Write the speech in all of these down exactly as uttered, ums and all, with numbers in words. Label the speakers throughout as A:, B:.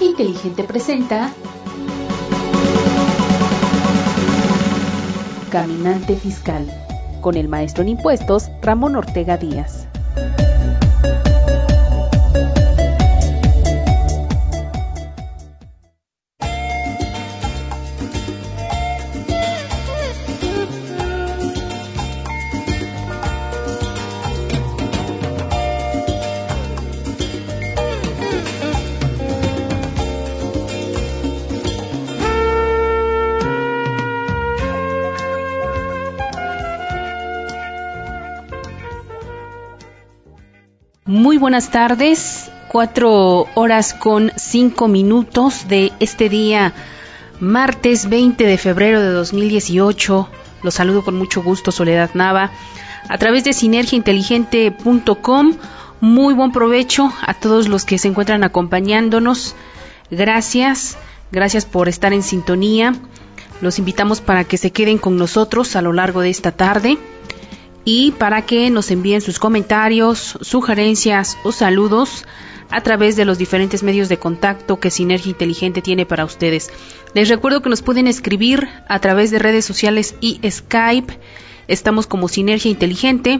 A: Sinergia Inteligente presenta Caminante Fiscal, con el maestro en impuestos Ramón Ortega Díaz. Muy buenas tardes, cuatro horas con cinco minutos de este día, martes veinte de febrero de dos mil dieciocho. Los saludo con mucho gusto, Soledad Nava, a través de sinergia inteligente punto com. Muy buen provecho a todos los que se encuentran acompañándonos. Gracias, gracias por estar en sintonía. Los invitamos para que se queden con nosotros a lo largo de esta tarde y para que nos envíen sus comentarios, sugerencias o saludos a través de los diferentes medios de contacto que Sinergia Inteligente tiene para ustedes. Les recuerdo que nos pueden escribir a través de redes sociales y Skype. Estamos como Sinergia Inteligente.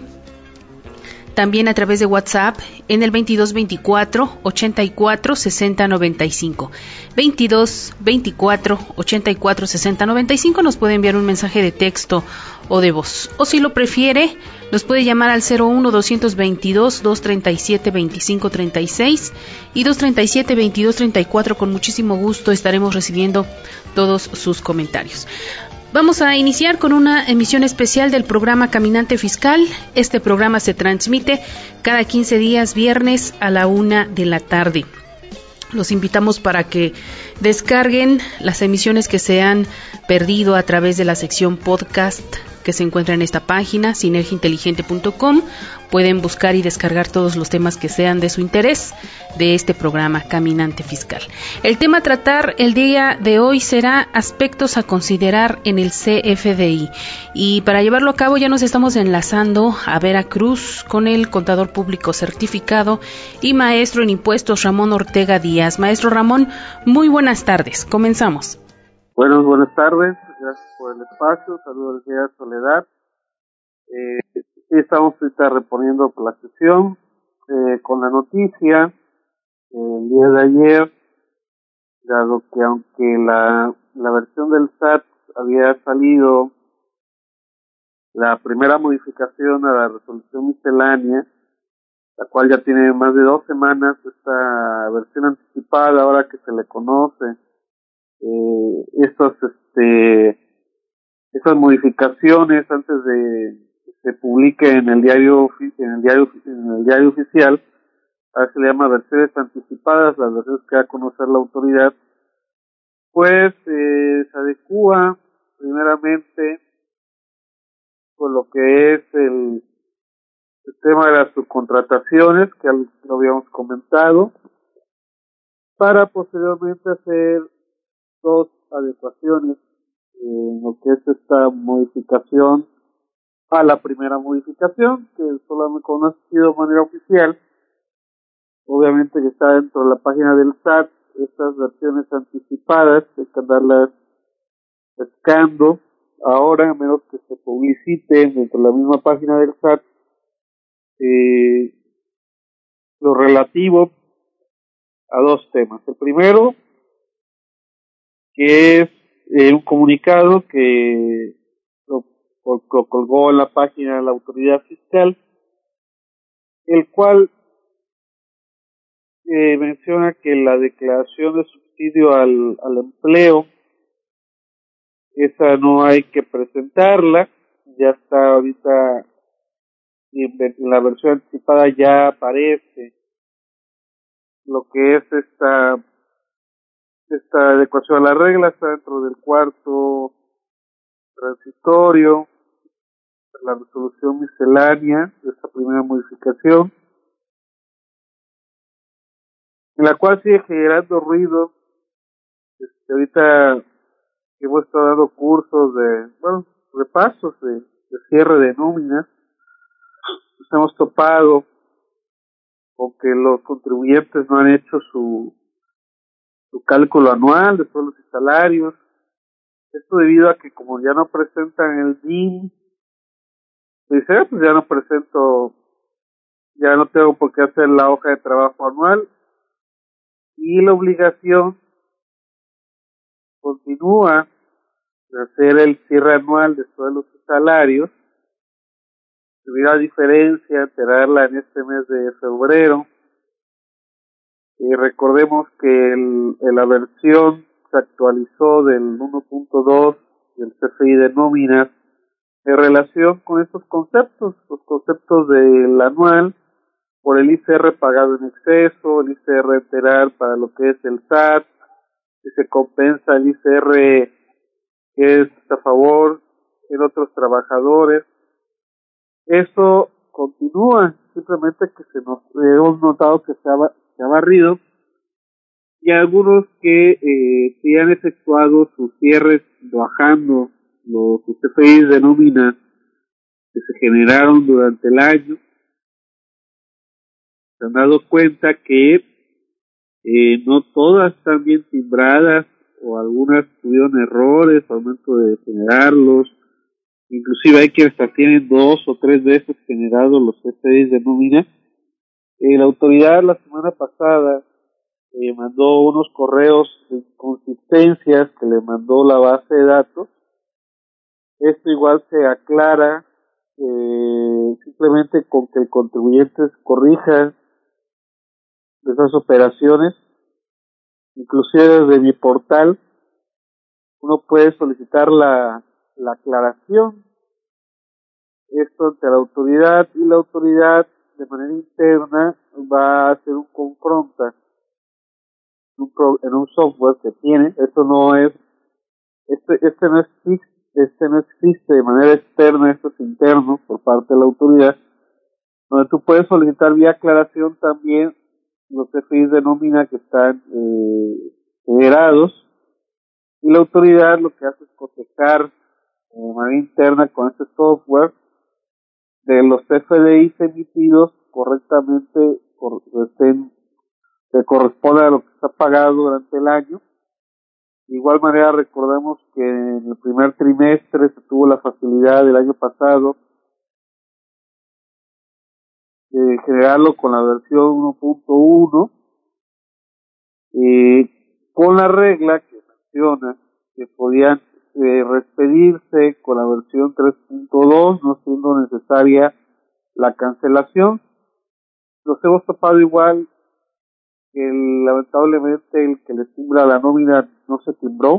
A: También a través de WhatsApp en el veintidós veinticuatro ochenta y cuatro sesenta noventa y cinco. veintidós veinticuatro ochenta y cuatro sesenta noventa y cinco nos puede enviar un mensaje de texto o de voz. O si lo prefiere, nos puede llamar al cero uno dos veintidós dos treinta y siete veinticinco treinta y seis y dos treinta y siete veintidós treinta y cuatro. Con muchísimo gusto estaremos recibiendo todos sus comentarios. Vamos a iniciar con una emisión especial del programa Caminante Fiscal. Este programa se transmite cada quince días, viernes a la una de la tarde. Los invitamos para que descarguen las emisiones que se han perdido a través de la sección podcast que se encuentra en esta página, sinergia inteligente punto com. Pueden buscar y descargar todos los temas que sean de su interés de este programa Caminante Fiscal. El tema a tratar el día de hoy será aspectos a considerar en el C F D I. Y para llevarlo a cabo ya nos estamos enlazando a Veracruz con el contador público certificado y maestro en impuestos Ramón Ortega Díaz. Maestro Ramón, muy buenas tardes. Comenzamos.
B: Bueno, buenas tardes. Gracias por el espacio. Saludos a Soledad. Eh, sí, estamos ahorita reponiendo la sesión eh, con la noticia eh, el día de ayer, dado que aunque la, la versión del S A T había salido la primera modificación a la resolución miscelánea, la cual ya tiene más de dos semanas, esta versión anticipada, ahora que se le conoce, eh, estos, este, estas modificaciones antes de que se publique en el diario, en el diario, en el diario oficial, ahora se le llama versiones anticipadas, las versiones que va a conocer la autoridad, pues eh, se adecúa primeramente con lo que es el, el tema de las subcontrataciones, que lo habíamos comentado, para posteriormente hacer dos adecuaciones en lo que es esta modificación a la primera modificación, que solamente conocido de manera oficial, obviamente que está dentro de la página del S A T. Estas versiones anticipadas hay que andarlas pescando ahora, a menos que se publicite dentro de la misma página del S A T eh, lo relativo a dos temas. El primero, que es eh, un comunicado que lo, lo colgó en la página de la autoridad fiscal, el cual eh, menciona que la declaración de subsidio al, al empleo, esa no hay que presentarla, ya está ahorita en, en la versión anticipada, ya aparece lo que es esta esta adecuación a la regla, está dentro del cuarto transitorio, la resolución miscelánea de esta primera modificación, en la cual sigue generando ruido. Este, ahorita que hemos estado dando cursos de, bueno, repasos de, de cierre de nóminas, nos hemos topado con que los contribuyentes no han hecho su su cálculo anual de sueldos y salarios. Esto debido a que como ya no presentan el D I N, dice, ah, pues ya no presento, ya no tengo por qué hacer la hoja de trabajo anual, y la obligación continúa de hacer el cierre anual de sueldos y salarios. Si hubiera diferencia, enterarla en este mes de febrero. Y recordemos que el, la versión se actualizó del uno punto dos del C F I de nóminas en relación con estos conceptos, los conceptos del anual, por el I C R pagado en exceso, el I C R enterar para lo que es el S A T, si se compensa el I C R que es a favor en otros trabajadores. Eso continúa, simplemente que se nos hemos notado que se ha, se ha barrido, y algunos que eh, sí han efectuado sus cierres bajando los C F Is de nómina que se generaron durante el año, se han dado cuenta que eh, no todas están bien timbradas, o algunas tuvieron errores al momento de generarlos. Inclusive hay quienes hasta tienen dos o tres veces generados los C F Is de nómina. Eh, la autoridad la semana pasada eh, mandó unos correos de inconsistencias que le mandó la base de datos. Esto igual se aclara eh, simplemente con que el contribuyente corrija esas operaciones. Inclusive desde mi portal uno puede solicitar la, la aclaración, esto ante la autoridad, y la autoridad de manera interna va a hacer un confronta un pro, en un software que tiene. Esto no es este este no existe este no existe de manera externa, esto es interno por parte de la autoridad, donde tú puedes solicitar vía aclaración también los C F Is de nómina que están eh, generados, y la autoridad lo que hace es cotejar de manera interna con este software de los F D Is emitidos correctamente por, estén, que corresponde a lo que está pagado durante el año. De igual manera, recordemos que en el primer trimestre se tuvo la facilidad del año pasado de generarlo con la versión uno punto uno, eh, con la regla que menciona que podían eh, reexpedirse con la versión tres punto dos, no siendo necesaria la cancelación. Nos hemos topado igual que el, lamentablemente el que le timbra la nómina no se timbró.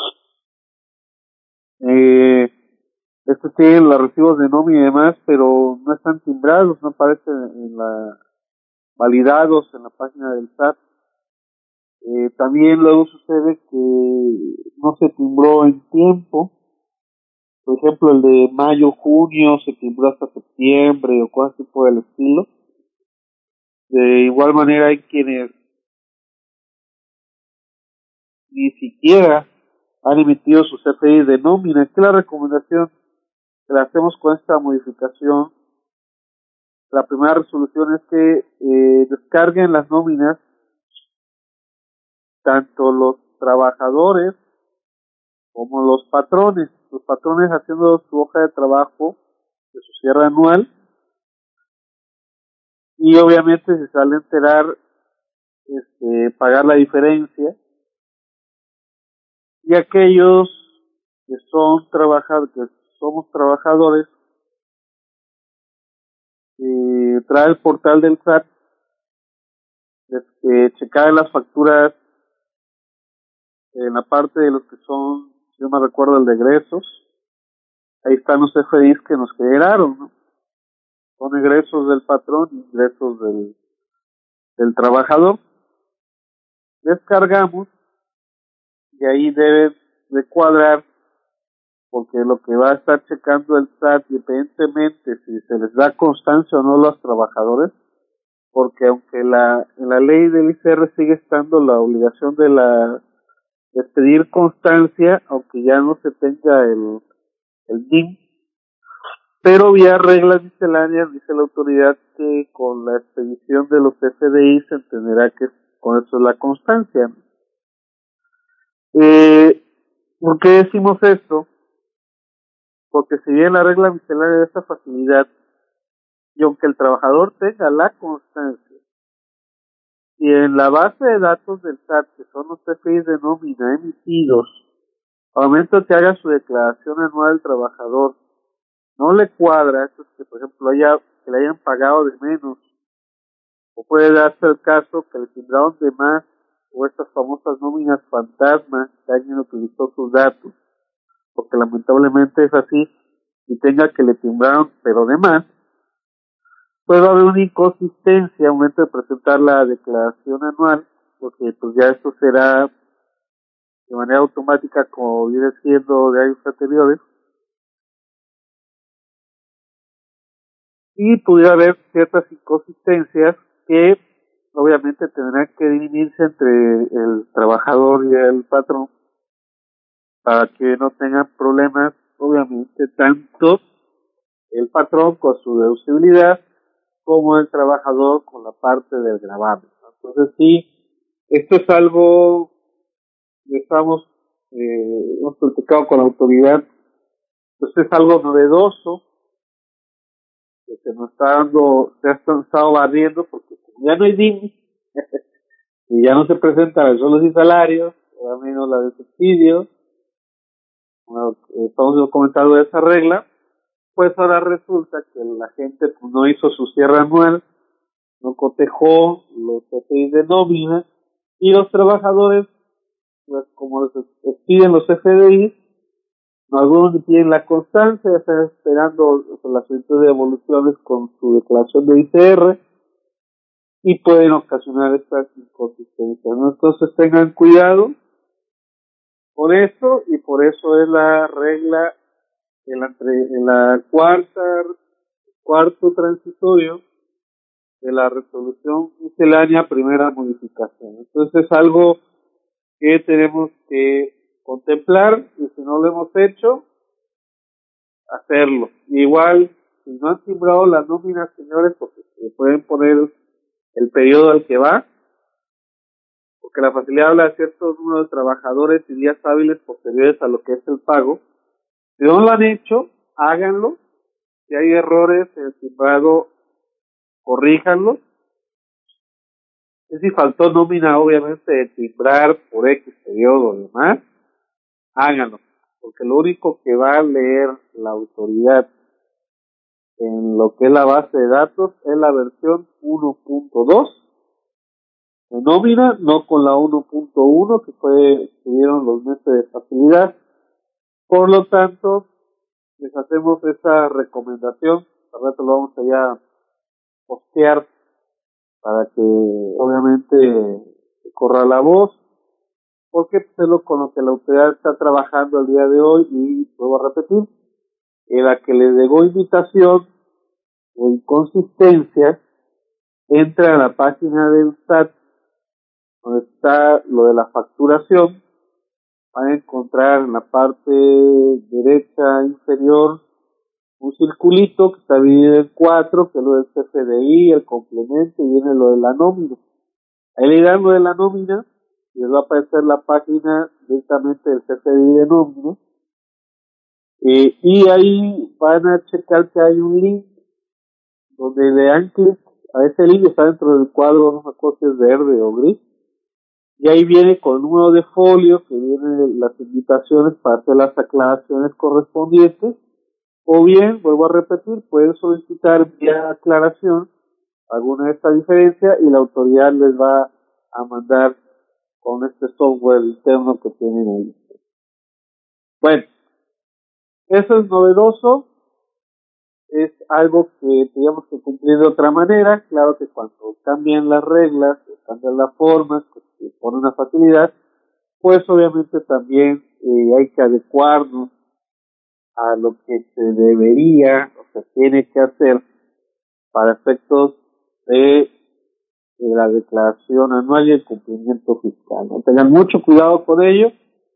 B: Eh, estos tienen los recibos de nómina y demás, pero no están timbrados, no aparecen en la validados en la página del S A T. Eh, también luego sucede que no se timbró en tiempo. Por ejemplo, el de mayo, junio se timbró hasta septiembre o cosas así por el estilo. De igual manera hay quienes ni siquiera han emitido sus C F I de nómina. ¿Qué es la recomendación que le hacemos con esta modificación? La primera resolución es que eh, descarguen las nóminas tanto los trabajadores como los patrones. Los patrones haciendo su hoja de trabajo de su cierre anual, y obviamente si sale a enterar este, pagar la diferencia, y aquellos que son trabajadores, que somos trabajadores, eh, trae el portal del S A T, este, checar las facturas en la parte de los que son, si yo me recuerdo, el de egresos. Ahí están los F Is que nos generaron, ¿no? Son egresos del patrón y ingresos del, del trabajador. Descargamos y ahí deben de cuadrar, porque lo que va a estar checando el S A T, independientemente si se les da constancia o no a los trabajadores, porque aunque la en la ley del I C R sigue estando la obligación de la de pedir constancia, aunque ya no se tenga el, el D I N, pero vía reglas misceláneas dice la autoridad que con la expedición de los F D I se entenderá que con eso es la constancia, ¿no? Eh, ¿Por qué decimos esto? Porque si bien la regla miscelánea de esta facilidad, y aunque el trabajador tenga la constancia, y en la base de datos del S A T, que son los C F Is de nómina emitidos, al momento que haga su declaración anual el trabajador, no le cuadra, eso es que por ejemplo haya, que le hayan pagado de menos, o puede darse el caso que le timbraron de más, o estas famosas nóminas fantasmas que alguien utilizó sus datos, porque lamentablemente es así, y tenga que le timbraron pero de más, puede haber una inconsistencia al momento de presentar la declaración anual, porque pues ya esto será de manera automática como viene siendo de años anteriores, y pudiera haber ciertas inconsistencias que obviamente tendrán que dividirse entre el trabajador y el patrón para que no tengan problemas, obviamente, tanto el patrón con su deducibilidad como el trabajador con la parte del gravamen. Entonces sí, esto es algo que estamos, eh, hemos platicado con la autoridad, pues es algo novedoso, que se nos está dando, se ha estado barriendo, porque como ya no hay D I M y ya no se presentan los sueldos y salarios, o al menos la de subsidios, bueno, estamos comentando de esa regla, pues ahora resulta que la gente pues, no hizo su cierre anual, no cotejó los C F Is de nómina, y los trabajadores, pues como les piden los F D Is, algunos ni tienen la constancia, están esperando la solicitud de devoluciones con su declaración de I C R, y pueden ocasionar estas inconsistencias, ¿no? Entonces tengan cuidado con esto, y por eso es la regla en la, en la cuarta, cuarto transitorio de la resolución miscelánea primera modificación. Entonces es algo que tenemos que contemplar, y si no lo hemos hecho, hacerlo. Igual, si no han timbrado las nóminas, señores, porque se pueden poner el periodo al que va, porque la facilidad habla de ciertos números de trabajadores y días hábiles posteriores a lo que es el pago. Si no lo han hecho, háganlo. Si hay errores en el timbrado, corríjanlos. Y si faltó nómina, obviamente, de timbrar por X periodo o demás, háganlo. Porque lo único que va a leer la autoridad en lo que es la base de datos es la versión uno punto dos de nómina, no con la uno punto uno que fue, que dieron los meses de facilidad. Por lo tanto, les hacemos esa recomendación. Al rato lo vamos a ya postear para que obviamente corra la voz, porque es lo con lo que la autoridad está trabajando el día de hoy, y vuelvo a repetir, en la que le llegó invitación o inconsistencia, entra a la página del S A T donde está lo de la facturación, van a encontrar en la parte derecha inferior un circulito que está dividido en cuatro, que es lo del C F D I, el complemento, y viene lo de la nómina. Ahí le dan lo de la nómina, y les va a aparecer la página directamente del C F D I de nómina, eh, y ahí van a checar que hay un link, donde le dan clic a ese link, está dentro del cuadro, no me acuerdo si es verde o gris, y ahí viene con el número de folio, que vienen las invitaciones para hacer las aclaraciones correspondientes, o bien, vuelvo a repetir, pueden solicitar vía aclaración alguna de esta diferencia, y la autoridad les va a mandar con este software interno que tienen ahí. Bueno, eso es novedoso, es algo que tenemos que cumplir de otra manera. Claro que cuando cambian las reglas, cambian la forma, se pone una facilidad, pues obviamente también eh, hay que adecuarnos a lo que se debería o se tiene que hacer para efectos de, de la declaración anual y el cumplimiento fiscal, ¿no? Tengan mucho cuidado con ello.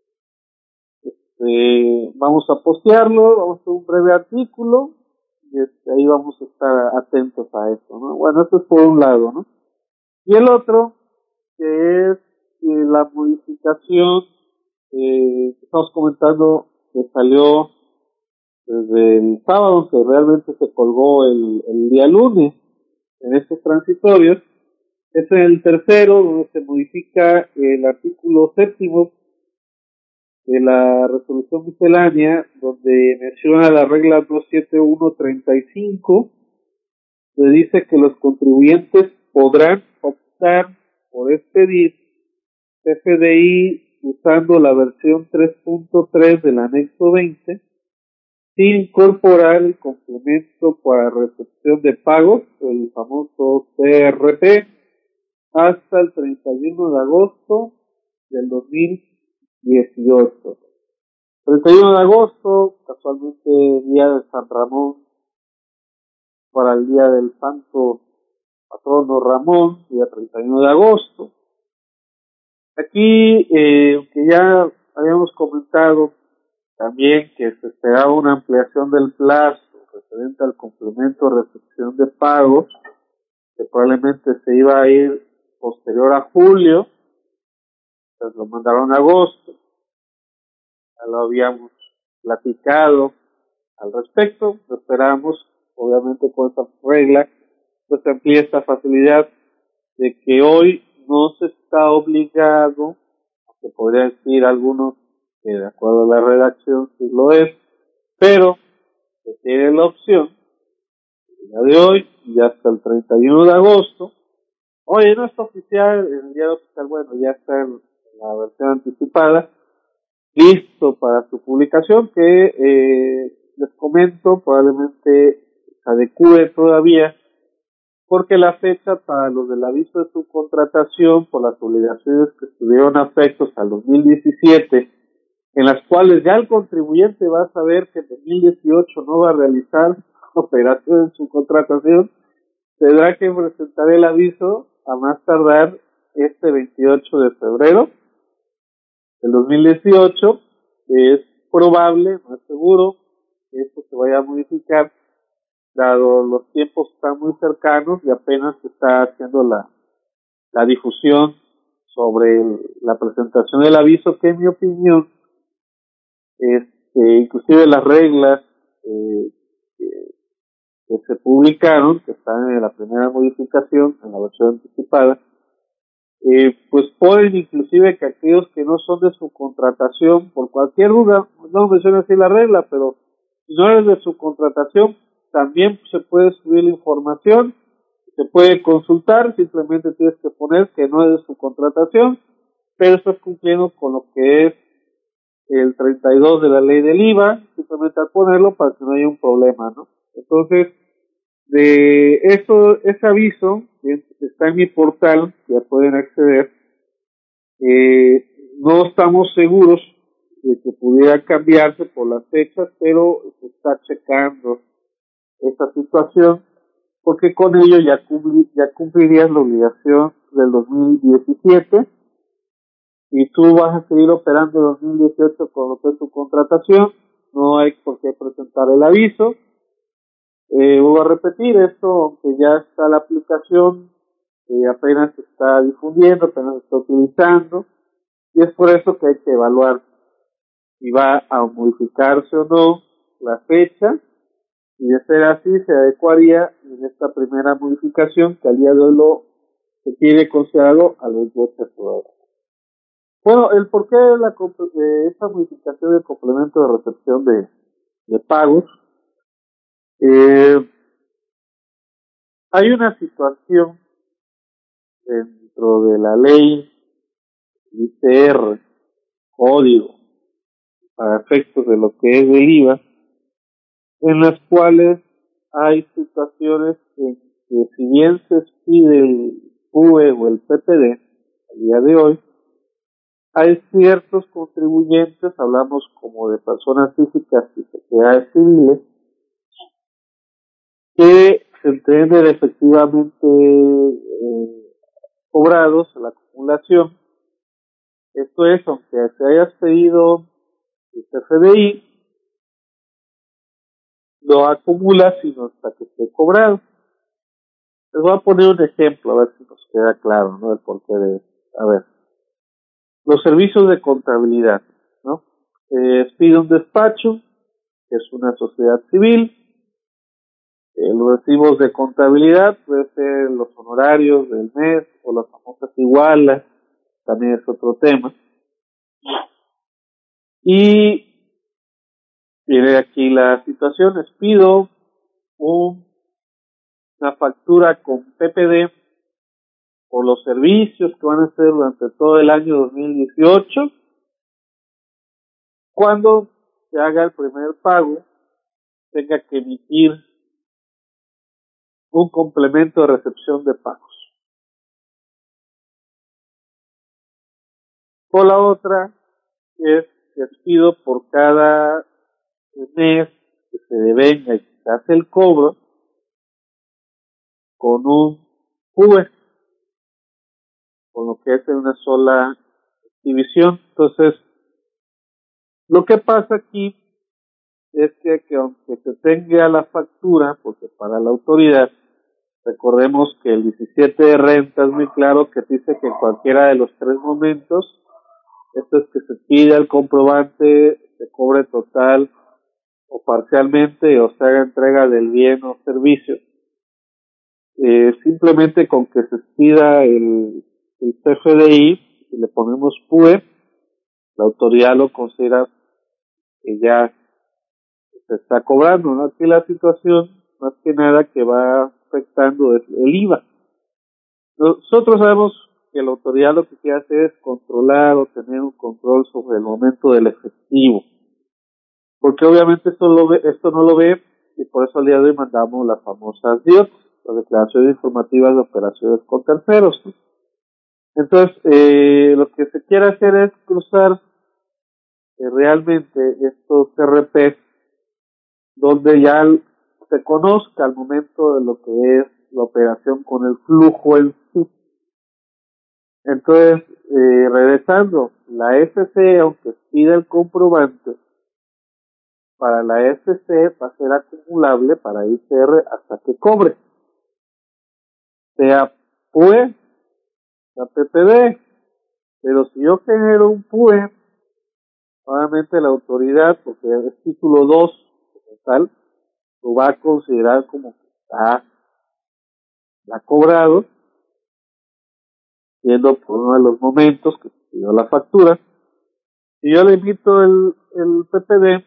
B: Este, vamos a postearlo, vamos a hacer un breve artículo, y este, ahí vamos a estar atentos a eso, ¿no? Bueno, esto es por un lado, ¿no? Y el otro, que es eh, la modificación eh, estamos comentando que salió desde el sábado, que realmente se colgó el, el día lunes en estos transitorios. Es en el tercero, donde se modifica el artículo séptimo de la resolución miscelánea, donde menciona la regla doscientos setenta y uno treinta y cinco, donde dice que los contribuyentes podrán optar por expedir C F D I usando la versión tres punto tres del anexo veinte, sin incorporar el complemento para recepción de pagos, el famoso C R P, hasta el treinta y uno de agosto del dos mil dieciocho. treinta y uno de agosto, casualmente día de San Ramón, para el día del santo patrono Ramón, día treinta y uno de agosto. Aquí, eh, aunque ya habíamos comentado también que se esperaba una ampliación del plazo referente al complemento de recepción de pagos, que probablemente se iba a ir posterior a julio, pues lo mandaron a agosto. Ya lo habíamos platicado al respecto, lo esperamos, obviamente con esta regla, pues se amplía esta facilidad de que hoy no se está obligado, se podría decir algunos que de acuerdo a la redacción sí lo es, pero se tiene la opción, el día de hoy y hasta el treinta y uno de agosto. Oye, no está oficial, el día oficial, bueno, ya está en la versión anticipada, listo para su publicación, que eh, les comento, probablemente se adecue todavía, porque la fecha para los del aviso de subcontratación por las obligaciones que estuvieron afectos al dos mil diecisiete, en las cuales ya el contribuyente va a saber que en dos mil dieciocho no va a realizar operaciones en subcontratación, tendrá que presentar el aviso a más tardar este veintiocho de febrero del dos mil dieciocho. Es probable, no es seguro, que esto se vaya a modificar, dado los tiempos están muy cercanos y apenas se está haciendo la, la difusión sobre el, la presentación del aviso, que en mi opinión, este, inclusive las reglas eh, que, que se publicaron, que están en la primera modificación, en la versión anticipada, eh, pues ponen inclusive que aquellos que no son de su contratación, por cualquier duda, no menciona así la regla, pero si no eres de su contratación, también se puede subir la información, se puede consultar, simplemente tienes que poner que no es de su contratación, pero estás cumpliendo con lo que es el treinta y dos de la ley del I V A, simplemente al ponerlo para que no haya un problema, ¿no? Entonces, de eso, ese aviso está en mi portal, ya pueden acceder. Eh, no estamos seguros de que pudiera cambiarse por las fechas, pero se está checando esta situación, porque con ello ya, cumpli, ya cumplirías la obligación del dos mil diecisiete y tú vas a seguir operando el dos mil dieciocho con lo que es tu contratación. No hay por qué presentar el aviso. Eh, voy a repetir esto, aunque ya está la aplicación, eh, apenas se está difundiendo, apenas se está utilizando, y es por eso que hay que evaluar si va a modificarse o no la fecha, y de ser así se adecuaría en esta primera modificación que al día de hoy lo se tiene considerado a los veintiocho de febrero. Bueno, el porqué de, la, de esta modificación del complemento de recepción de, de pagos, eh, hay una situación dentro de la ley I C R, código, para efectos de lo que es del I V A, en las cuales hay situaciones en que si bien se expide el U V o el P P D, al día de hoy, hay ciertos contribuyentes, hablamos como de personas físicas y sociedades civiles, que se entienden efectivamente eh, cobrados en la acumulación. Esto es, aunque se hayas pedido el C F D I, no acumula sino hasta que esté cobrado. Les voy a poner un ejemplo, a ver si nos queda claro, ¿no? El porqué de esto. A ver, los servicios de contabilidad. ¿no? Eh, expide un despacho, que es una sociedad civil. Eh, los recibos de contabilidad puede ser los honorarios del mes o las famosas igualas, también es otro tema. Y viene aquí la situación, expido un, una factura con P P D por los servicios que van a hacer durante todo el año dos mil dieciocho. Cuando se haga el primer pago, tenga que emitir un complemento de recepción de pagos. Por la otra, es que expido por cada mes que se devenga y que se hace el cobro con un P U E, con lo que es en una sola división. Entonces, lo que pasa aquí es que, que aunque se tenga la factura, porque para la autoridad, recordemos que el diecisiete de renta es muy claro que dice que en cualquiera de los tres momentos, esto es que se pida el comprobante, se cobre total o parcialmente o se haga entrega del bien o servicio. Eh, simplemente con que se pida el, el C F D I y le ponemos P U E, la autoridad lo considera que ya se está cobrando, ¿no? Aquí la situación, más que nada, que va afectando es el I V A. Nosotros sabemos que la autoridad lo que quiere hacer es controlar o tener un control sobre el momento del efectivo, porque obviamente esto, lo ve, esto no lo ve, y por eso al día de hoy mandamos las famosas D I O T, las declaraciones informativas de operaciones con terceros. Entonces, eh, lo que se quiere hacer es cruzar eh, realmente estos R P donde ya se conozca al momento de lo que es la operación con el flujo en sí. Entonces, eh, regresando, la F C, aunque pida el comprobante, para la F C va a ser acumulable para I C R hasta que cobre, sea P U E, sea P P D, pero si yo genero un P U E, obviamente la autoridad, porque es título dos, como tal, lo va a considerar como que está ha cobrado, siendo por uno de los momentos que se pidió la factura. Si yo le emito el, el P P D,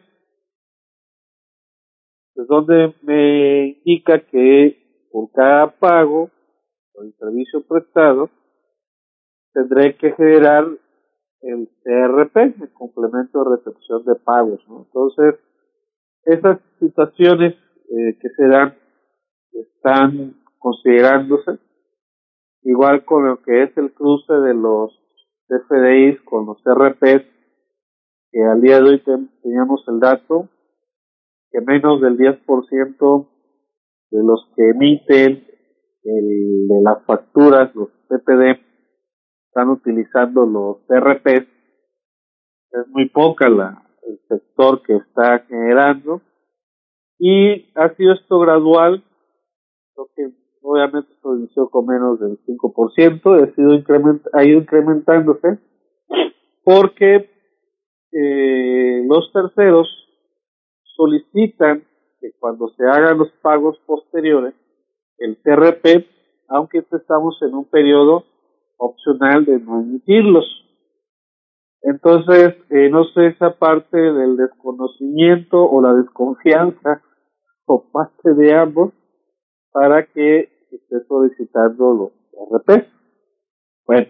B: es donde me indica que por cada pago por el servicio prestado tendré que generar el C R P, el complemento de recepción de pagos, ¿no? Entonces, esas situaciones eh, que se dan están considerándose, igual con lo que es el cruce de los C F D Is con los R Ps, que al día de hoy ten, teníamos el dato que menos del diez por ciento de los que emiten el, de las facturas, los P P D, están utilizando los R Ps. Es muy poca la, el sector que está generando, y ha sido esto gradual, lo que obviamente se inició con menos del cinco por ciento, ha, sido increment, ha ido incrementándose, porque eh, los terceros solicitan que cuando se hagan los pagos posteriores, el C R P, aunque estamos en un periodo opcional de no emitirlos. Entonces, eh, no sé esa parte del desconocimiento o la desconfianza por parte de ambos para que esté solicitando los R P. Bueno,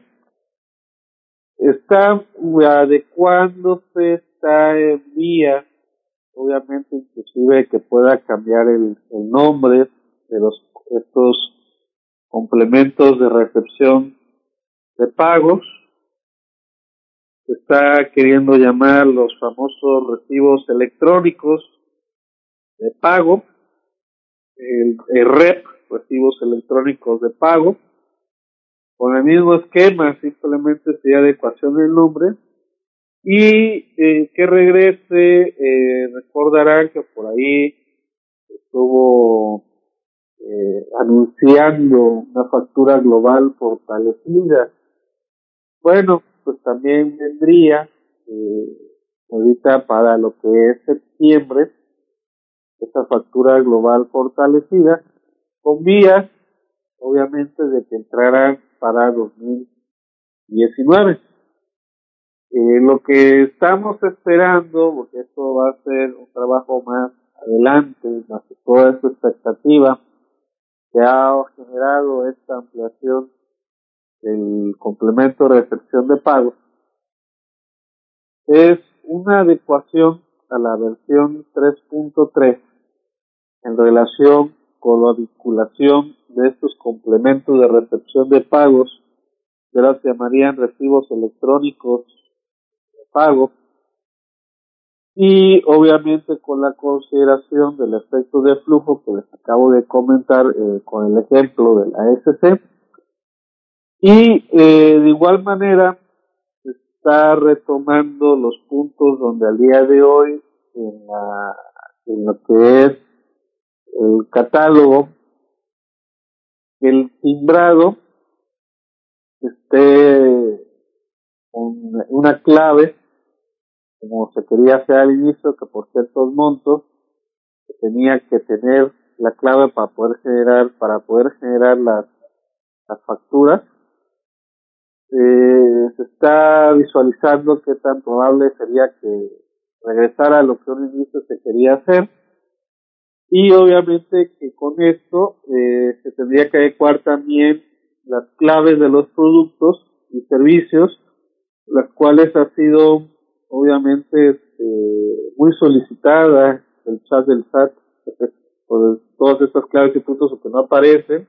B: está adecuándose, está en vía, obviamente inclusive que pueda cambiar el, el nombre de los estos complementos de recepción de pagos. Se está queriendo llamar los famosos recibos electrónicos de pago, el, el R E P, recibos electrónicos de pago, con el mismo esquema, simplemente sería adecuación del nombre. Y eh, que regrese, eh, recordarán que por ahí estuvo eh, anunciando una factura global fortalecida. Bueno, pues también vendría eh, ahorita para lo que es septiembre, esta factura global fortalecida, con vías, obviamente, de que entraran para dos mil diecinueve. Eh, lo que estamos esperando, porque esto va a ser un trabajo más adelante, más que toda esta expectativa que ha generado esta ampliación del complemento de recepción de pagos, es una adecuación a la versión tres punto tres en relación con la vinculación de estos complementos de recepción de pagos, que las llamarían recibos electrónicos de pago, y obviamente con la consideración del efecto de flujo que les acabo de comentar eh, con el ejemplo de la S C, y eh, de igual manera está retomando los puntos donde al día de hoy en, la, en lo que es el catálogo, el timbrado esté con una clave, como se quería hacer al inicio, que por ciertos montos que tenía que tener la clave para poder generar, para poder generar las, las facturas. Eh, se está visualizando qué tan probable sería que regresara a lo que un inicio se quería hacer, y obviamente que con esto eh, se tendría que adecuar también las claves de los productos y servicios, las cuales ha sido obviamente este, muy solicitada el chat del S A T por todas estas claves y puntos que no aparecen.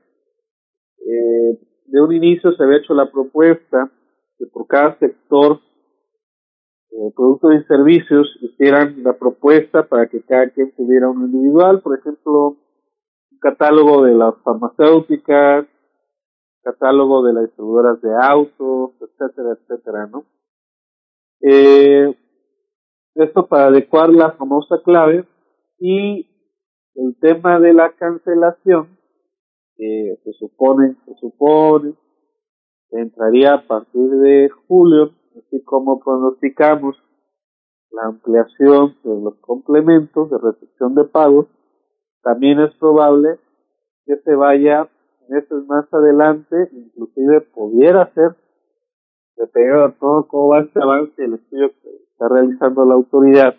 B: Eh, de un inicio se había hecho la propuesta que por cada sector, eh, productos y servicios, hicieran la propuesta para que cada quien tuviera uno individual. Por ejemplo, un catálogo de las farmacéuticas, catálogo de las distribuidoras de autos, etcétera, etcétera, ¿no? Eh, esto para adecuar la famosa clave. Y el tema de la cancelación, eh, se supone, se supone que entraría a partir de julio, así como pronosticamos la ampliación de los complementos de recepción de pagos. También es probable que se vaya meses más adelante, inclusive pudiera ser, dependiendo de todo cómo va este avance y el estudio que está realizando la autoridad,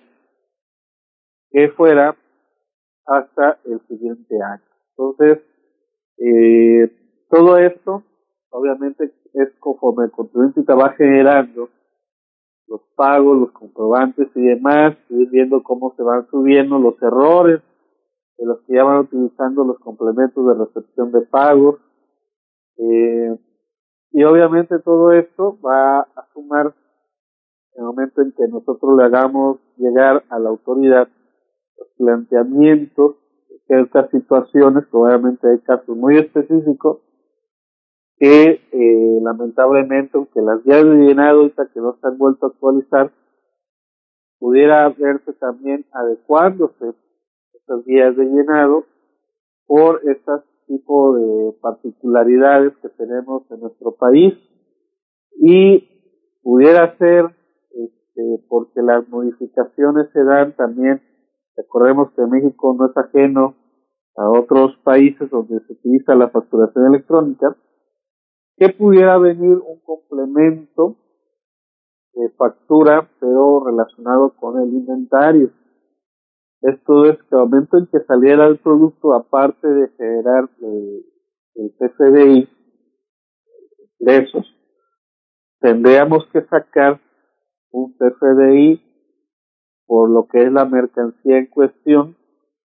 B: que fuera hasta el siguiente año. Entonces, eh, todo esto, obviamente, es conforme el contribuyente va generando los pagos, los comprobantes y demás, ir viendo cómo se van subiendo los errores de los que ya van utilizando los complementos de recepción de pagos, eh, y obviamente todo esto va a sumar en el momento en que nosotros le hagamos llegar a la autoridad los planteamientos de ciertas situaciones, que obviamente hay casos muy específicos que eh, lamentablemente, aunque las guías de llenado ahorita que no se han vuelto a actualizar, pudiera verse también adecuándose estas guías de llenado por este tipo de particularidades que tenemos en nuestro país, y pudiera ser este, porque las modificaciones se dan también. Recordemos que México no es ajeno a otros países donde se utiliza la facturación electrónica, que pudiera venir un complemento de factura, pero relacionado con el inventario. Esto es que al momento en que saliera el producto, aparte de generar el, el C F D I de esos, tendríamos que sacar un C F D I por lo que es la mercancía en cuestión,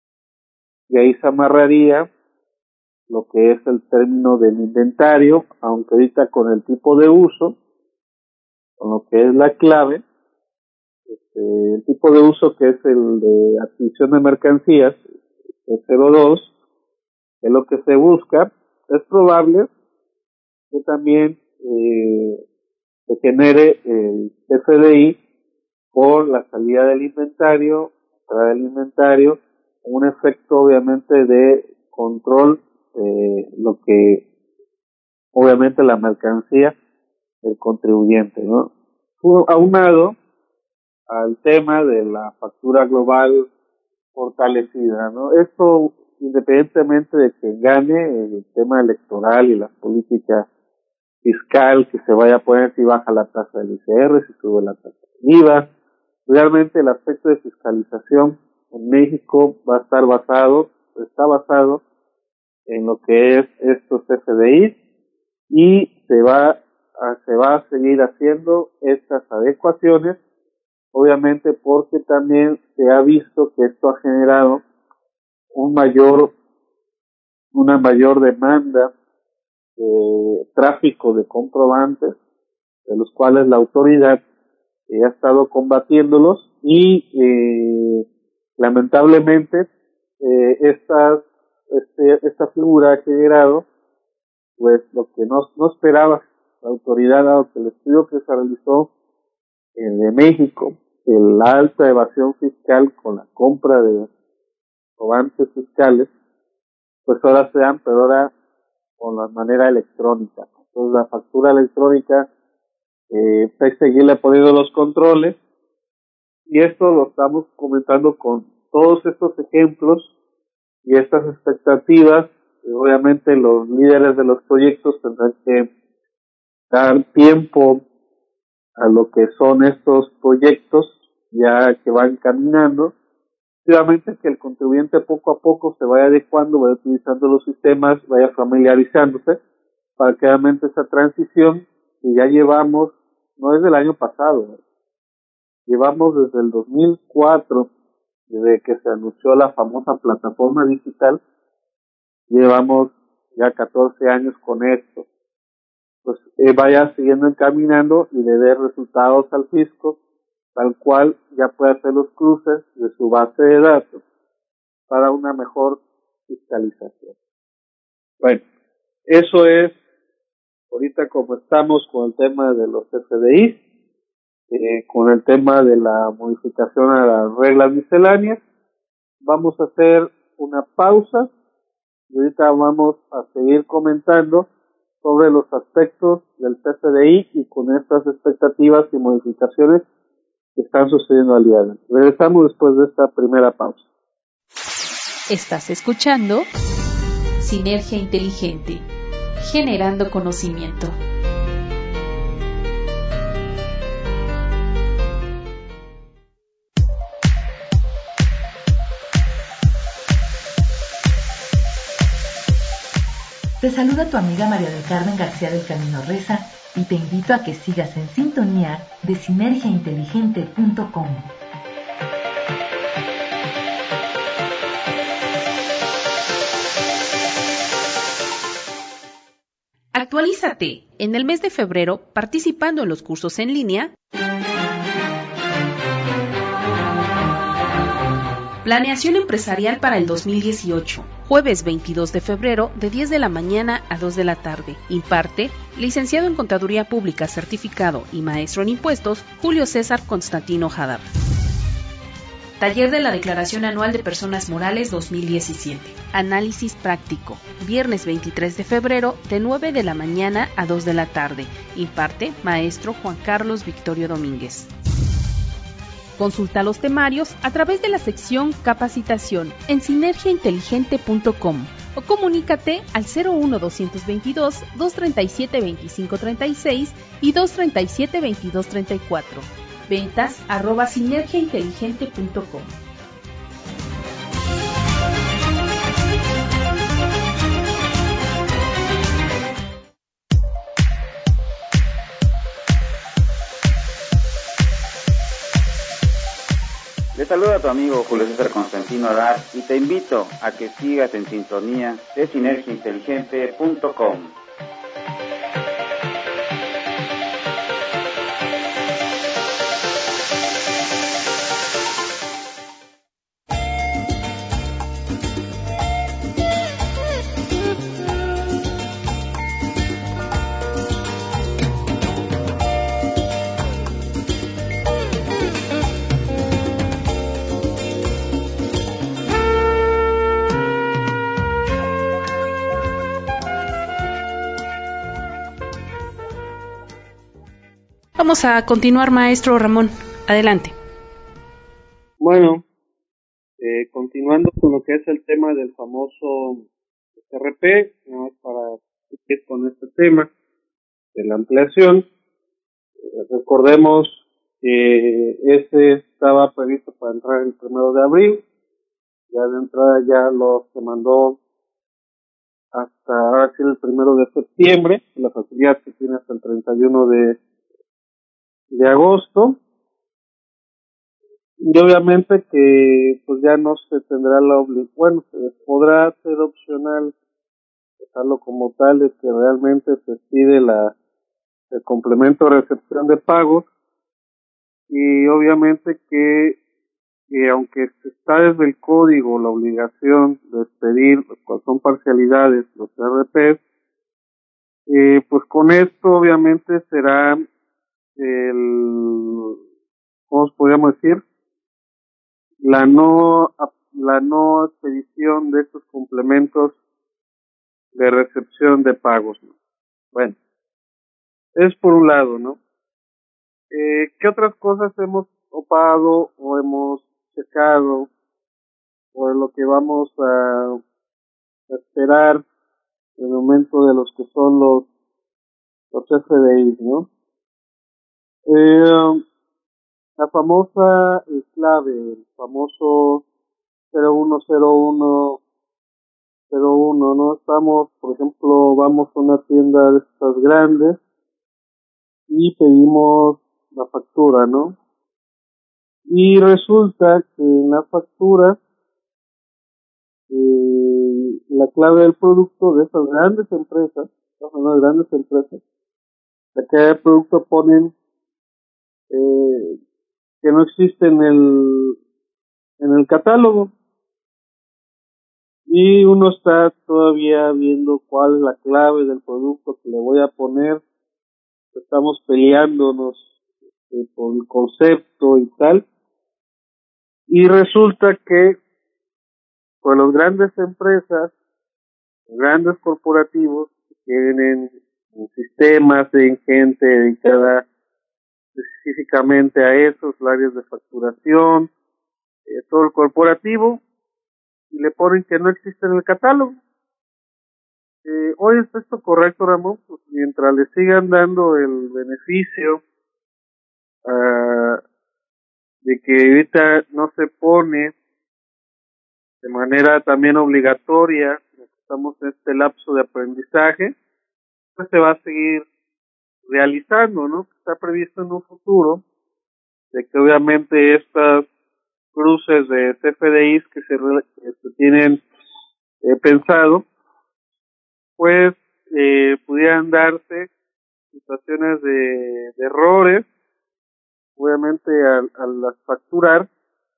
B: y ahí se amarraría lo que es el término del inventario, aunque ahorita con el tipo de uso, con lo que es la clave, este, el tipo de uso que es el de adquisición de mercancías, el cero dos, es lo que se busca. Es probable que también eh, se genere el C F D I por la salida del inventario, entrada del inventario, un efecto obviamente de control de lo que obviamente la mercancía del contribuyente, ¿no? Aunado al tema de la factura global fortalecida, ¿no? Esto, independientemente de que gane el tema electoral y la política fiscal que se vaya a poner, si baja la tasa del I C R, si sube la tasa del I V A, realmente el aspecto de fiscalización en México va a estar basado, está basado en lo que es estos F D Is y se va a, se va a seguir haciendo estas adecuaciones, obviamente porque también se ha visto que esto ha generado un mayor, una mayor demanda de tráfico de comprobantes, de los cuales la autoridad eh, ha estado combatiéndolos y eh, lamentablemente eh, estas, este, esta figura ha generado pues lo que no, no esperaba la autoridad, dado que el estudio que se realizó en de México, la alta evasión fiscal con la compra de comprobantes fiscales, pues ahora se dan, pero ahora con la manera electrónica. Entonces la factura electrónica eh, hay que seguirle poniendo los controles, y esto lo estamos comentando con todos estos ejemplos y estas expectativas. Y obviamente los líderes de los proyectos tendrán que dar tiempo a lo que son estos proyectos ya que van caminando, obviamente que el contribuyente poco a poco se vaya adecuando, vaya utilizando los sistemas, vaya familiarizándose para que realmente esa transición que ya llevamos, no es del año pasado, ¿eh? Llevamos desde el dos mil cuatro, desde que se anunció la famosa plataforma digital, llevamos ya catorce años con esto. Pues eh, vaya siguiendo encaminando y le dé resultados al fisco, tal cual ya puede hacer los cruces de su base de datos para una mejor fiscalización. Bueno, eso es ahorita como estamos con el tema de los F D Is, eh, con el tema de la modificación a las reglas misceláneas. Vamos a hacer una pausa y ahorita vamos a seguir comentando sobre los aspectos del F D I y con estas expectativas y modificaciones que están sucediendo al día de hoy. Regresamos después de esta primera pausa.
A: Estás escuchando Sinergia Inteligente, generando conocimiento.
C: Te saluda tu amiga María del Carmen García del Camino Reza y te invito a que sigas en sintonía de sinergia inteligente punto com.
A: Actualízate en el mes de febrero participando en los cursos en línea Planeación Empresarial para el dos mil dieciocho, jueves veintidós de febrero de diez de la mañana a dos de la tarde. Imparte licenciado en Contaduría Pública certificado y maestro en Impuestos, Julio César Constantino Hadar. Taller de la Declaración Anual de Personas Morales dos mil diecisiete. Análisis práctico. Viernes veintitrés de febrero de nueve de la mañana a dos de la tarde. Imparte maestro Juan Carlos Victorio Domínguez. Consulta los temarios a través de la sección Capacitación en sinergia inteligente punto com o comunícate al cero uno doscientos veintidós, doscientos treinta y siete, veinticinco treinta y seis y doscientos treinta y siete, veintidós treinta y cuatro. Ventas arroba sinergia inteligente punto com.
D: Le saluda a tu amigo Julio César Constantino Hadar y te invito a que sigas en sintonía de sinergia inteligente punto com.
A: Vamos a continuar, maestro Ramón. Adelante.
B: Bueno, eh, continuando con lo que es el tema del famoso R P, nada más para seguir con este tema de la ampliación, eh, recordemos que ese estaba previsto para entrar el primero de abril, ya de entrada ya lo se mandó hasta ahora sí el primero de septiembre, la facilidad que tiene hasta el treinta y uno de, de agosto, y obviamente que pues ya no se tendrá la obligación, bueno, se podrá ser opcional dejarlo como tal de que realmente se pide la el complemento de recepción de pagos, y obviamente que, que aunque está desde el código la obligación de pedir cuando son parcialidades los R P, eh, pues con esto obviamente será el, ¿cómo podríamos decir? La no, la no expedición de estos complementos de recepción de pagos, ¿no? Bueno, es por un lado, ¿no? Eh, ¿qué otras cosas hemos topado o hemos checado o en lo que vamos a, a esperar en el momento de los que son los, los F D I, ¿no? Eh, la famosa eh, clave, el famoso cero uno cero uno cero uno, ¿no? Estamos, por ejemplo, vamos a una tienda de estas grandes y pedimos la factura, ¿no? Y resulta que en la factura eh, la clave del producto de esas grandes empresas, esas grandes empresas, la clave del producto ponen eh, que no existe en el en el catálogo, y uno está todavía viendo cuál es la clave del producto que le voy a poner. Estamos peleándonos eh, por el concepto y tal, y resulta que pues las grandes empresas, grandes corporativos que tienen sistemas de gente dedicada específicamente a esos áreas de facturación, eh, todo el corporativo, y le ponen que no existe en el catálogo. Eh, hoy está esto correcto, Ramón, pues mientras le sigan dando el beneficio uh, de que ahorita no se pone de manera también obligatoria, estamos en este lapso de aprendizaje, pues se va a seguir realizando, ¿no? Está previsto en un futuro de que obviamente estas cruces de C F D Is que se, que se tienen eh, pensado, pues eh, pudieran darse situaciones de, de errores, obviamente al, al facturar,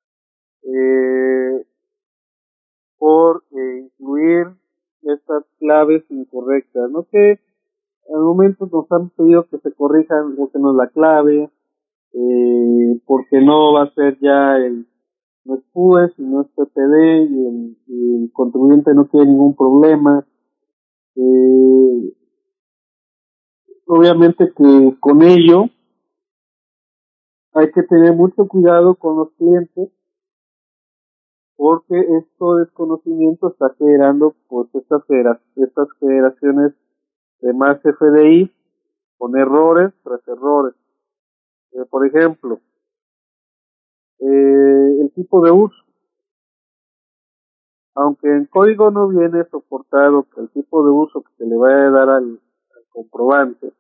B: eh, por eh, incluir estas claves incorrectas, ¿no? Que al momento nos han pedido que se corrijan, porque no es la clave, eh, porque no va a ser ya el no es P U E, sino es P P D, y el, y el contribuyente no tiene ningún problema. Eh, obviamente que con ello hay que tener mucho cuidado con los clientes, porque esto desconocimiento está generando pues estas federa estas federaciones de más F D I con errores tras errores. Eh, por ejemplo, eh, el tipo de uso. Aunque en código no viene soportado que el tipo de uso que se le vaya a dar al, al comprobante,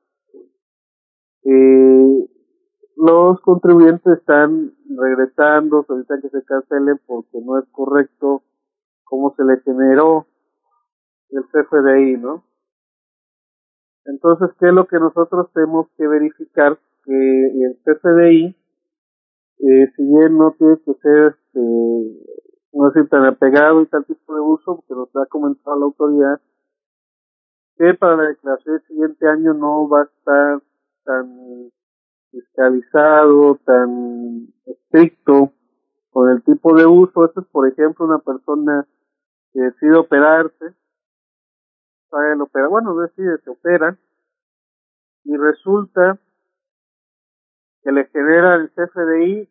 B: eh, los contribuyentes están regresando, solicitan que se cancelen porque no es correcto cómo se le generó el C F D I, ¿no? Entonces, ¿qué es lo que nosotros tenemos que verificar? Que el C F D I, eh, si bien no tiene que ser, este, no decir tan apegado y tal tipo de uso, porque nos ha comentado la autoridad, que para la declaración del siguiente año no va a estar tan fiscalizado, tan estricto con el tipo de uso. Esto es, por ejemplo, una persona que decide operarse, paga el opera, bueno, decide, se opera, y resulta que le genera el C F D I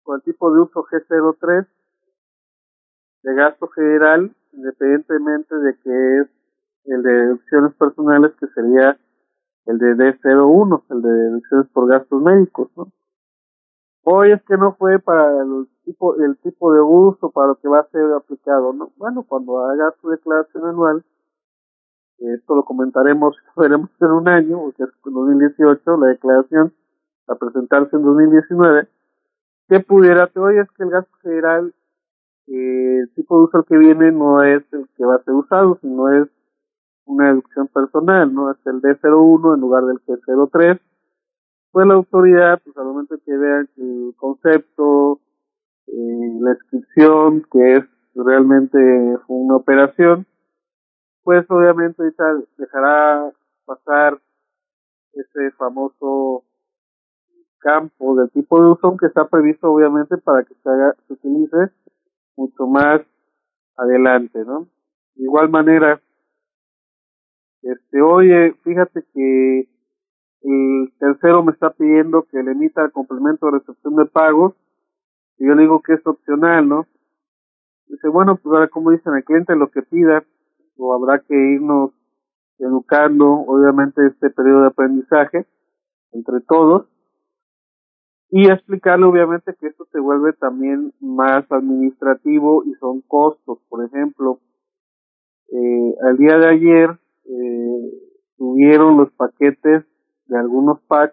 B: con el tipo de uso G cero tres de gasto general, independientemente de que es el de deducciones personales, que sería el de D cero uno, el de deducciones por gastos médicos, ¿no? Hoy es que no fue para el tipo, el tipo de uso para lo que va a ser aplicado, ¿no? Bueno, cuando haga su declaración anual, esto lo comentaremos, lo veremos en un año, porque es en dos mil dieciocho, la declaración a presentarse en dos mil diecinueve, que pudiera, oye, es que el gasto general, eh, el tipo de uso al que viene no es el que va a ser usado, sino es una deducción personal, ¿no? Es el D cero uno en lugar del G cero tres. Pues la autoridad, pues al momento que vean que el concepto, eh, la inscripción, que es realmente una operación, pues obviamente ahorita dejará pasar ese famoso campo del tipo de uso que está previsto obviamente para que se haga, se utilice mucho más adelante, ¿no? De igual manera, este, oye, fíjate que el tercero me está pidiendo que le emita el complemento de recepción de pagos, y yo le digo que es opcional, ¿no? Dice, bueno, pues ahora como dicen al cliente lo que pida, o habrá que irnos educando, obviamente, este periodo de aprendizaje entre todos, y explicarle obviamente que esto se vuelve también más administrativo y son costos. Por ejemplo, eh, al día de ayer eh, subieron los paquetes de algunos packs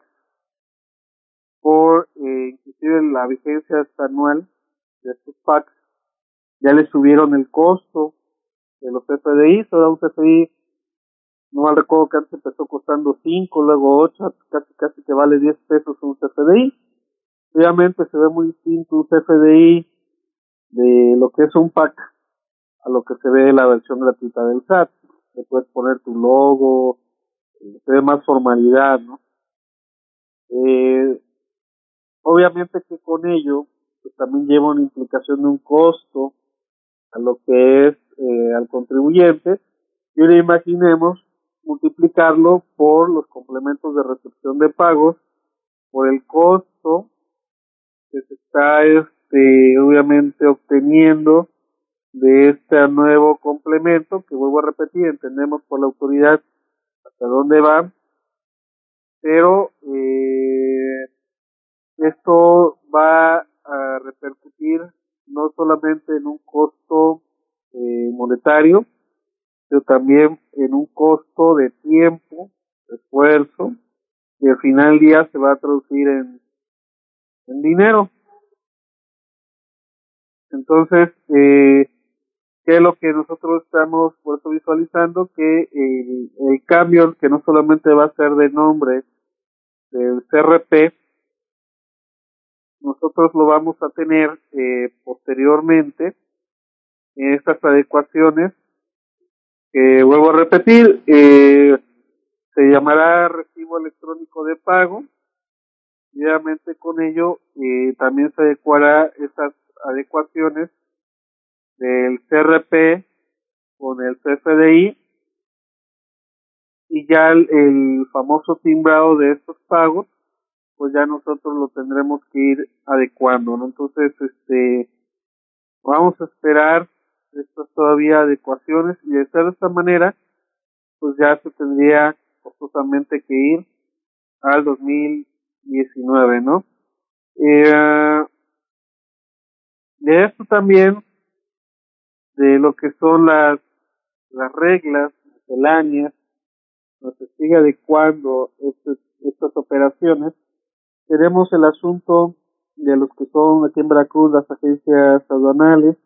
B: por eh, inclusive la vigencia hasta anual de estos packs, ya le subieron el costo de los C F D I. Ahora un C F D I, no mal recuerdo que antes empezó costando cinco, luego ocho, casi casi que vale diez pesos un C F D I. Obviamente se ve muy distinto un C F D I de lo que es un pack a lo que se ve en la versión gratuita del S A T. Le puedes poner tu logo, se ve más formalidad, ¿no? Eh, obviamente que con ello pues también lleva una implicación de un costo a lo que es eh, al contribuyente, y ahora imaginemos multiplicarlo por los complementos de recepción de pagos, por el costo que se está este obviamente obteniendo de este nuevo complemento, que vuelvo a repetir, entendemos por la autoridad hasta dónde va, pero eh, esto va a repercutir no solamente en un costo eh, monetario, pero también en un costo de tiempo, de esfuerzo, y al final del día se va a traducir en, en dinero. Entonces, eh, ¿qué es lo que nosotros estamos por eso visualizando? Que el, el cambio, que no solamente va a ser de nombre del C R P, nosotros lo vamos a tener eh, posteriormente en estas adecuaciones, que vuelvo a repetir, eh, se llamará recibo electrónico de pago, y obviamente con ello eh, también se adecuará esas adecuaciones del C R P con el C F D I, y ya el, el famoso timbrado de estos pagos, pues ya nosotros lo tendremos que ir adecuando, ¿no? Entonces, este, vamos a esperar estas todavía adecuaciones, y de ser de esta manera, pues ya se tendría forzosamente que ir al dos mil diecinueve, ¿no? Eh, de esto también, de lo que son las, las reglas misceláneas, no se sigue adecuando estos, estas operaciones, tenemos el asunto de los que son aquí en Veracruz las agencias aduanales.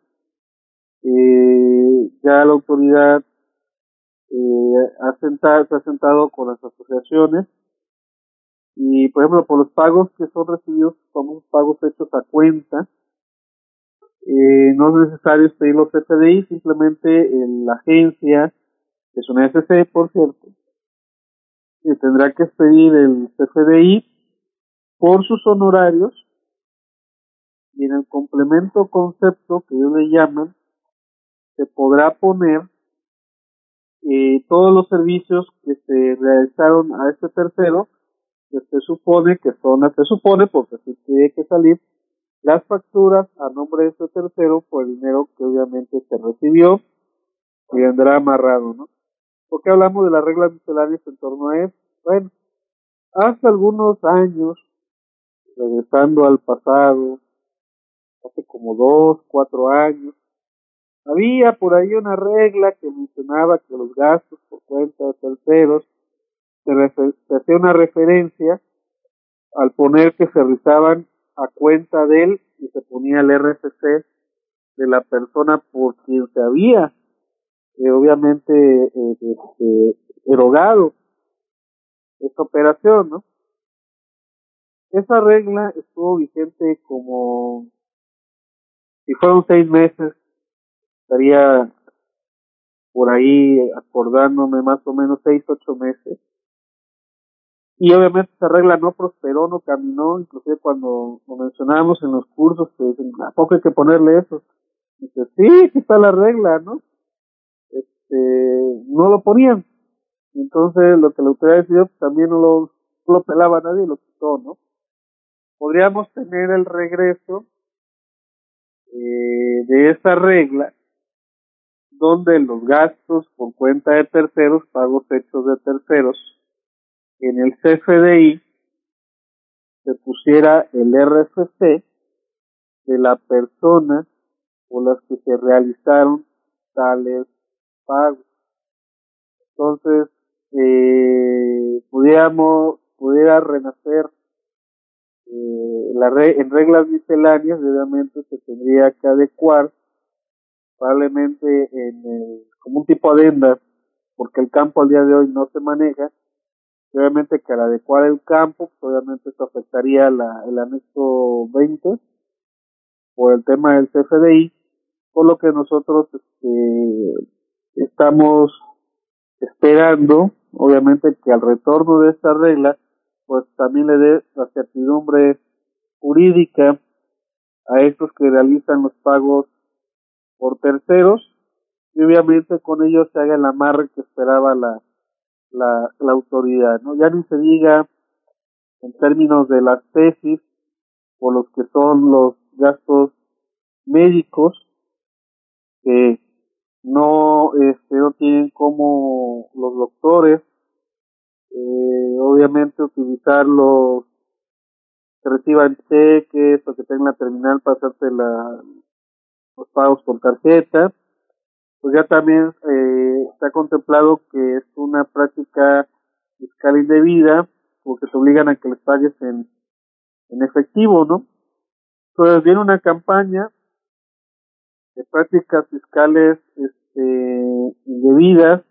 B: Eh, ya la autoridad eh, ha sentado, se ha sentado con las asociaciones, y por ejemplo por los pagos que son recibidos como pagos hechos a cuenta, eh, no es necesario pedir los C F D I, simplemente en la agencia, que es una S C por cierto, eh, tendrá que pedir el C F D I por sus honorarios, y en el complemento concepto que ellos le llaman se podrá poner eh, todos los servicios que se realizaron a este tercero, que se supone que son, se supone porque así tiene que salir, las facturas a nombre de ese tercero por el dinero que obviamente se recibió y vendrá amarrado, ¿no? ¿Por qué hablamos de las reglas misceláneas en torno a eso? Bueno, hace algunos años, regresando al pasado, hace como dos, cuatro años, había por ahí una regla que mencionaba que los gastos por cuenta de terceros se, refer- se hacía una referencia al poner que se rizaban a cuenta de él y se ponía el R F C de la persona por quien se había eh, obviamente eh, este, erogado esta operación, ¿no? Esa regla estuvo vigente como, si fueron seis meses, estaría por ahí acordándome más o menos seis, ocho meses. Y obviamente esa regla no prosperó, no caminó, inclusive cuando lo mencionábamos en los cursos, que dicen, ¿a poco hay que ponerle eso? Dice, sí, aquí está la regla, ¿no? Este, no lo ponían. Entonces lo que la autoridad decidió, pues, también no lo, no lo pelaba nadie y lo quitó, ¿no? Podríamos tener el regreso eh, de esa regla, donde los gastos por cuenta de terceros, pagos hechos de terceros, en el C F D I se pusiera el R F C de la persona por las que se realizaron tales pagos. Entonces, eh, pudiéramos, pudiera renacer eh, la re, en reglas misceláneas, obviamente se tendría que adecuar, probablemente en el, como un tipo adenda, porque el campo al día de hoy no se maneja. Obviamente que al adecuar el campo, pues obviamente eso afectaría la, el anexo veinte por el tema del C F D I, por lo que nosotros este, estamos esperando, obviamente, que al retorno de esta regla, pues también le dé la certidumbre jurídica a estos que realizan los pagos por terceros, y obviamente con ello se haga el amarre que esperaba la, la, la autoridad, ¿no? Ya ni se diga en términos de las tesis, por los que son los gastos médicos, que no, este, no tienen como los doctores, eh, obviamente utilizar los que reciban cheques o que tengan la terminal para hacerte la, los pagos por tarjeta. Pues ya también eh, está contemplado que es una práctica fiscal indebida, porque te obligan a que les pagues en, en efectivo, ¿no? Entonces viene una campaña de prácticas fiscales este, indebidas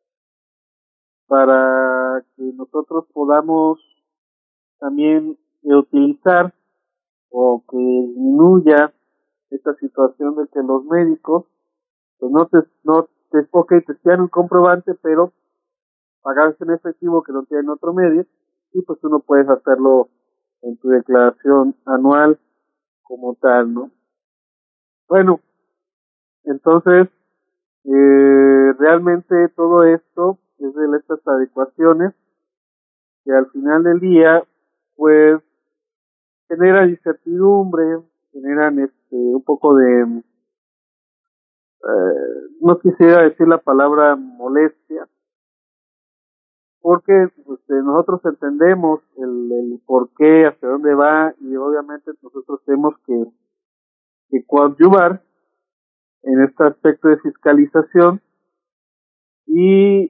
B: para que nosotros podamos también eh, utilizar o que disminuya esta situación de que los médicos pues no te, no te, ok, te tienen un comprobante, pero pagarse en efectivo que no tienen otro medio, y pues tú no puedes hacerlo en tu declaración anual como tal, ¿no? Bueno, entonces, eh, realmente todo esto es de estas adecuaciones que al final del día, pues, generan incertidumbre, generan este, un poco de, eh, no quisiera decir la palabra molestia, porque pues, eh, nosotros entendemos el, el por qué, hacia dónde va, y obviamente nosotros tenemos que, que coadyuvar en este aspecto de fiscalización, y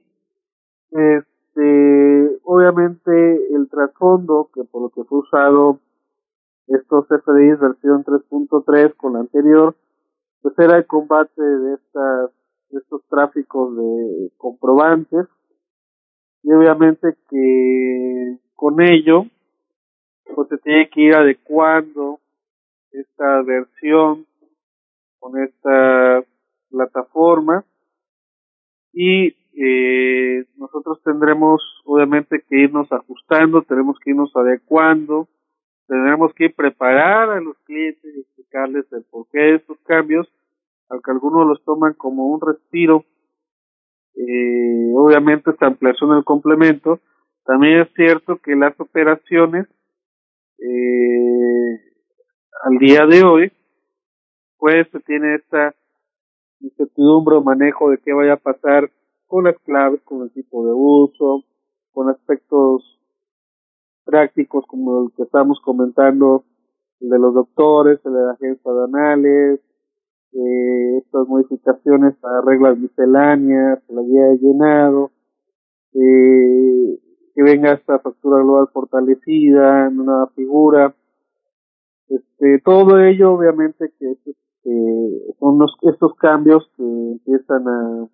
B: este obviamente el trasfondo que por lo que fue usado estos F D Is versión tres punto tres con la anterior, pues era el combate de estas de estos tráficos de comprobantes, y obviamente que con ello pues se tiene que ir adecuando esta versión con esta plataforma, y eh, nosotros tendremos obviamente que irnos ajustando, tenemos que irnos adecuando, tendremos que preparar a los clientes y explicarles el porqué de estos cambios, aunque algunos los toman como un respiro. Eh, obviamente esta ampliación del complemento, también es cierto que las operaciones eh, al día de hoy, pues se tiene esta incertidumbre o manejo de qué vaya a pasar con las claves, con el tipo de uso, con aspectos prácticos como el que estamos comentando, el de los doctores, el de las agencias aduanales, eh, estas modificaciones a reglas misceláneas, la guía de llenado, eh, que venga esta factura global fortalecida en una figura, este, todo ello obviamente que es, este, son los, estos cambios que empiezan a,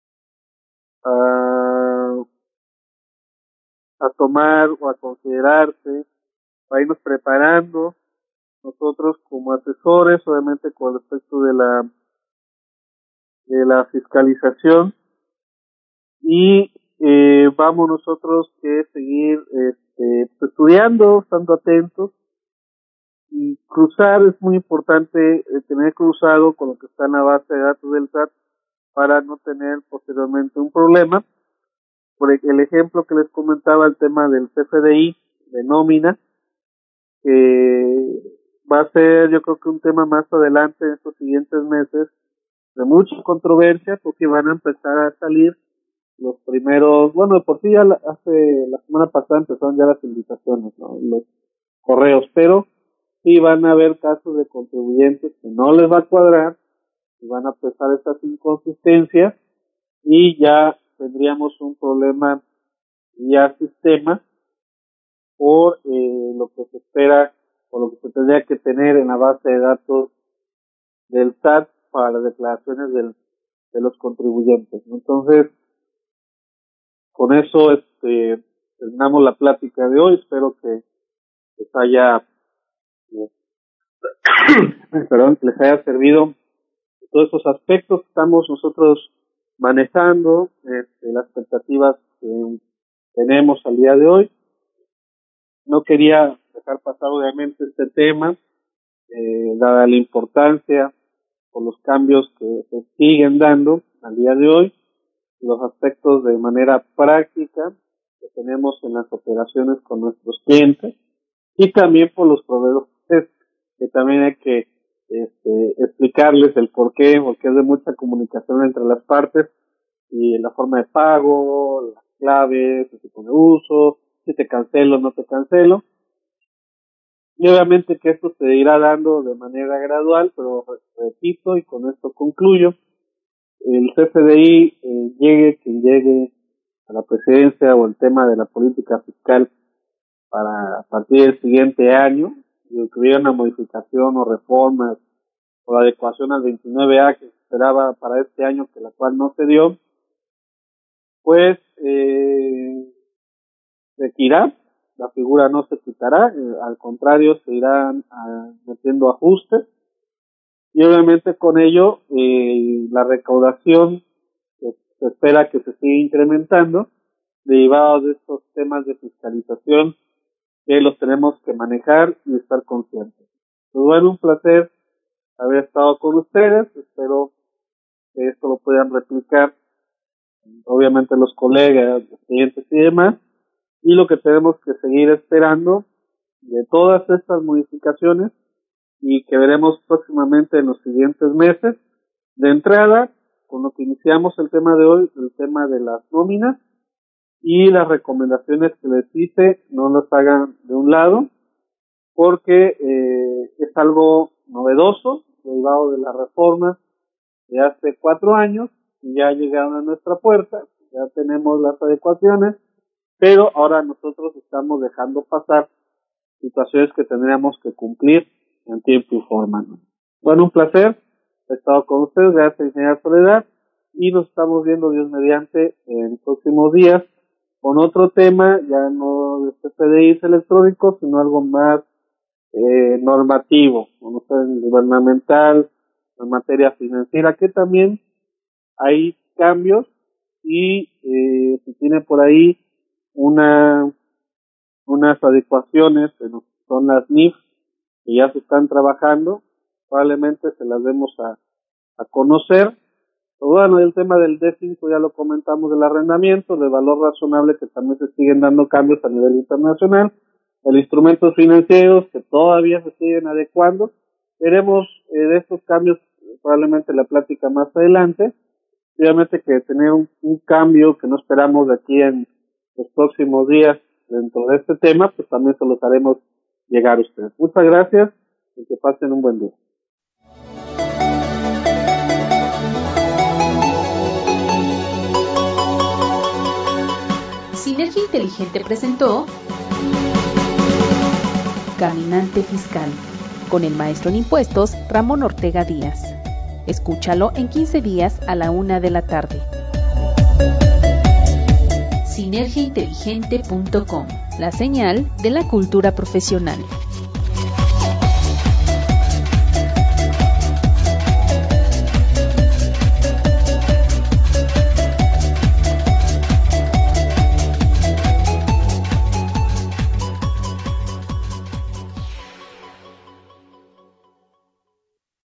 B: a, a tomar o a considerarse para irnos preparando nosotros como asesores, obviamente con respecto de la de la fiscalización, y eh, vamos nosotros que seguir este, estudiando, estando atentos, y cruzar es muy importante, eh, tener cruzado con lo que está en la base de datos del S A T para no tener posteriormente un problema. Por el ejemplo que les comentaba, el tema del C F D I de nómina, que va a ser yo creo que un tema más adelante en estos siguientes meses de mucha controversia, porque van a empezar a salir los primeros, bueno, de por sí ya la, hace la semana pasada empezaron ya las invitaciones, ¿no? Los correos, pero sí van a haber casos de contribuyentes que no les va a cuadrar y van a pesar estas inconsistencias y ya tendríamos un problema ya sistema por eh, lo que se espera o lo que se tendría que tener en la base de datos del S A T para las declaraciones del, de los contribuyentes. Entonces, con eso este, terminamos la plática de hoy. Espero que les haya, eh, perdón, les haya servido todos esos aspectos que estamos nosotros manejando, este, las expectativas que tenemos al día de hoy. No quería dejar pasar obviamente este tema, eh, dada la importancia por los cambios que se siguen dando al día de hoy, los aspectos de manera práctica que tenemos en las operaciones con nuestros clientes y también por los proveedores, que también hay que este, explicarles el porqué, porque es de mucha comunicación entre las partes y la forma de pago, las claves, el tipo de uso, si te cancelo o no te cancelo. Y obviamente que esto se irá dando de manera gradual, pero repito y con esto concluyo, el C F D I, eh, llegue quien llegue a la presidencia o el tema de la política fiscal para a partir del siguiente año, y que hubiera una modificación o reformas o adecuación al veintinueve A que se esperaba para este año, que la cual no se dio, pues eh, se quitará, la figura no se quitará, eh, al contrario se irán a, metiendo ajustes, y obviamente con ello eh, la recaudación eh, se espera que se siga incrementando derivado de estos temas de fiscalización que los tenemos que manejar y estar conscientes. Pues bueno, un placer haber estado con ustedes, espero que esto lo puedan replicar obviamente los colegas, los clientes y demás, y lo que tenemos que seguir esperando de todas estas modificaciones y que veremos próximamente en los siguientes meses. De entrada, con lo que iniciamos el tema de hoy, el tema de las nóminas y las recomendaciones que les hice, no las hagan de un lado, porque eh, es algo novedoso, derivado de las reformas de hace cuatro años, y ya llegaron a nuestra puerta, ya tenemos las adecuaciones, pero ahora nosotros estamos dejando pasar situaciones que tendríamos que cumplir en tiempo y forma, ¿no? Bueno, un placer, he estado con ustedes, gracias, ingeniera Soledad, y nos estamos viendo, Dios mediante, en próximos días, con otro tema, ya no de C F D Is electrónicos, sino algo más eh, normativo, no sé, gubernamental, en materia financiera, que también hay cambios, y eh, se tiene por ahí una unas adecuaciones, son las N I F, que ya se están trabajando, probablemente se las demos a, a conocer. Pero bueno, el tema del D cinco ya lo comentamos, del arrendamiento, de valor razonable, que también se siguen dando cambios a nivel internacional, los instrumentos financieros que todavía se siguen adecuando. Veremos eh, de estos cambios probablemente la plática más adelante. Obviamente que tener un, un cambio que no esperamos de aquí en los próximos días dentro de este tema, pues también se los haremos llegar a ustedes. Muchas gracias y que pasen un buen día.
A: Sinergia Inteligente presentó Caminante Fiscal con el maestro en impuestos Ramón Ortega Díaz. Escúchalo en quince días a la una de la tarde. sinergia inteligente punto com, la señal de la cultura profesional.